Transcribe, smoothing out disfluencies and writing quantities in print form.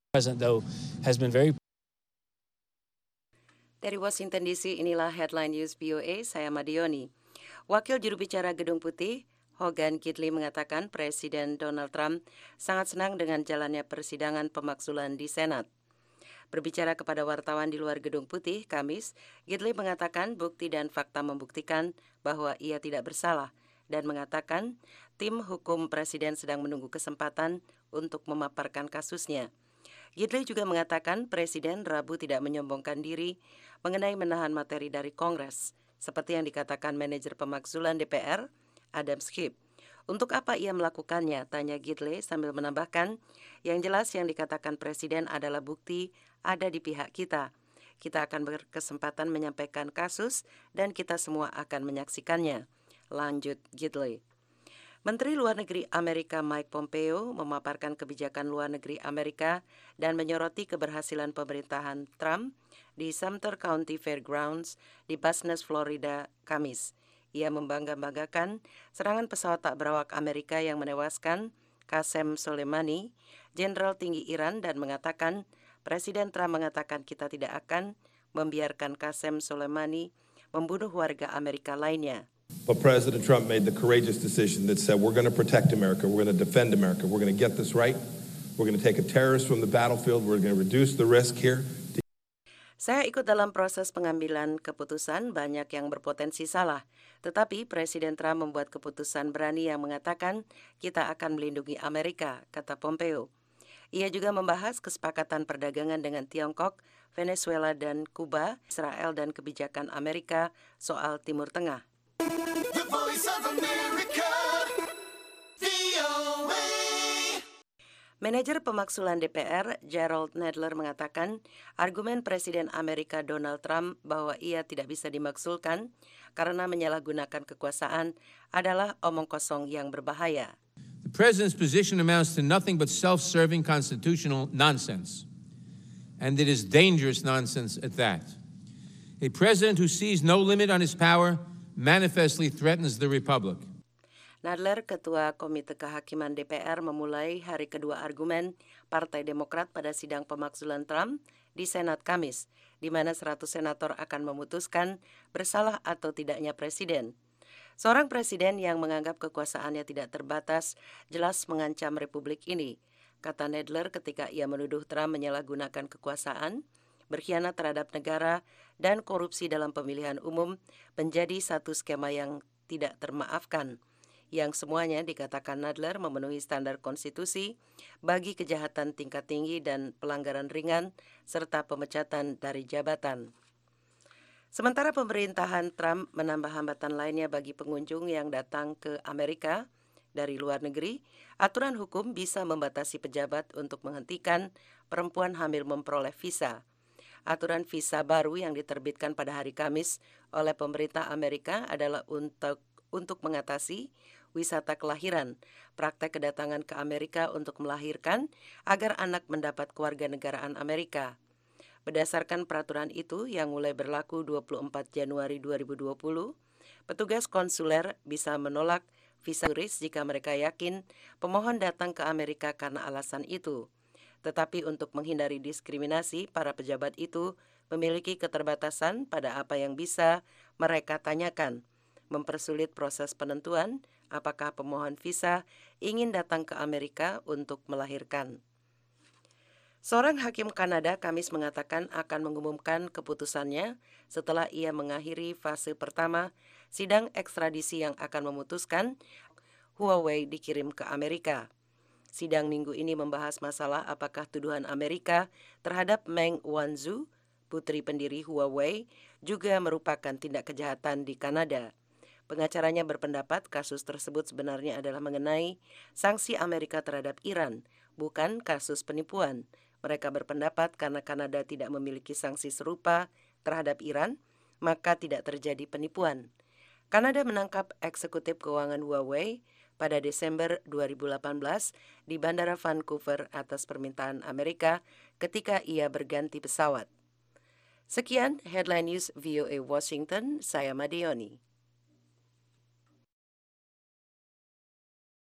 President, though, has been very. Dari Washington DC, inilah Headline News VOA, saya Madioni. Wakil juru bicara Gedung Putih, Hogan Gidley mengatakan Presiden Donald Trump sangat senang dengan jalannya persidangan pemakzulan di Senat. Berbicara kepada wartawan di luar Gedung Putih, Kamis, Gidley mengatakan bukti dan fakta membuktikan bahwa ia tidak bersalah dan mengatakan tim hukum Presiden sedang menunggu kesempatan untuk memaparkan kasusnya. Gidley juga mengatakan Presiden Rabu tidak menyombongkan diri mengenai menahan materi dari Kongres, seperti yang dikatakan manajer pemakzulan DPR, Adam Schiff. Untuk apa ia melakukannya, tanya Gidley sambil menambahkan, yang jelas yang dikatakan Presiden adalah bukti ada di pihak kita. Kita akan berkesempatan menyampaikan kasus dan kita semua akan menyaksikannya. Lanjut Gidley. Menteri Luar Negeri Amerika Mike Pompeo memaparkan kebijakan luar negeri Amerika dan menyoroti keberhasilan pemerintahan Trump di Sumter County Fairgrounds di Business, Florida, Kamis. Ia membangga-banggakan serangan pesawat tak berawak Amerika yang menewaskan Qasem Soleimani, jenderal tinggi Iran, dan mengatakan Presiden Trump mengatakan kita tidak akan membiarkan Qasem Soleimani membunuh warga Amerika lainnya. But President Trump made the courageous decision that said, we're going to protect America, we're going to defend America, we're going to get this right, we're going to take a terrorist from the battlefield, we're going to reduce the risk here. Saya ikut dalam proses pengambilan keputusan, banyak yang berpotensi salah. Tetapi Presiden Trump membuat keputusan berani yang mengatakan kita akan melindungi Amerika, kata Pompeo. Ia juga membahas kesepakatan perdagangan dengan Tiongkok, Venezuela, dan Kuba, Israel, dan kebijakan Amerika soal Timur Tengah. The Voice of America, VOA. Manajer pemakzulan DPR, Gerald Nadler, mengatakan argumen Presiden Amerika Donald Trump bahwa ia tidak bisa dimaksulkan karena menyalahgunakan kekuasaan adalah omong kosong yang berbahaya. The president's position amounts to nothing but self-serving constitutional nonsense. And it is dangerous nonsense at that. A president who sees no limit on his power manifestly threatens the republic. Nadler, Ketua Komite Kehakiman DPR, memulai hari kedua argumen Partai Demokrat pada sidang pemakzulan Trump di Senat Kamis, di mana 100 senator akan memutuskan bersalah atau tidaknya presiden. Seorang presiden yang menganggap kekuasaannya tidak terbatas jelas mengancam republik ini, kata Nadler ketika ia menuduh Trump menyalahgunakan kekuasaan, berkhianat terhadap negara, dan korupsi dalam pemilihan umum menjadi satu skema yang tidak termaafkan, yang semuanya dikatakan Nadler memenuhi standar konstitusi bagi kejahatan tingkat tinggi dan pelanggaran ringan serta pemecatan dari jabatan. Sementara pemerintahan Trump menambah hambatan lainnya bagi pengunjung yang datang ke Amerika dari luar negeri, aturan hukum bisa membatasi pejabat untuk menghentikan perempuan hamil memperoleh visa. Aturan visa baru yang diterbitkan pada hari Kamis oleh pemerintah Amerika adalah untuk mengatasi wisata kelahiran, praktek kedatangan ke Amerika untuk melahirkan agar anak mendapat kewarganegaraan Amerika. Berdasarkan peraturan itu yang mulai berlaku 24 Januari 2020, petugas konsuler bisa menolak visa turis jika mereka yakin pemohon datang ke Amerika karena alasan itu. Tetapi untuk menghindari diskriminasi, para pejabat itu memiliki keterbatasan pada apa yang bisa mereka tanyakan, mempersulit proses penentuan apakah pemohon visa ingin datang ke Amerika untuk melahirkan. Seorang hakim Kanada Kamis mengatakan akan mengumumkan keputusannya setelah ia mengakhiri fase pertama sidang ekstradisi yang akan memutuskan Huawei dikirim ke Amerika. Sidang minggu ini membahas masalah apakah tuduhan Amerika terhadap Meng Wanzhou, putri pendiri Huawei, juga merupakan tindak kejahatan di Kanada. Pengacaranya berpendapat kasus tersebut sebenarnya adalah mengenai sanksi Amerika terhadap Iran, bukan kasus penipuan. Mereka berpendapat karena Kanada tidak memiliki sanksi serupa terhadap Iran, maka tidak terjadi penipuan. Kanada menangkap eksekutif keuangan Huawei pada Desember 2018 di Bandara Vancouver atas permintaan Amerika ketika ia berganti pesawat. Sekian Headline News VOA Washington, saya Madioni.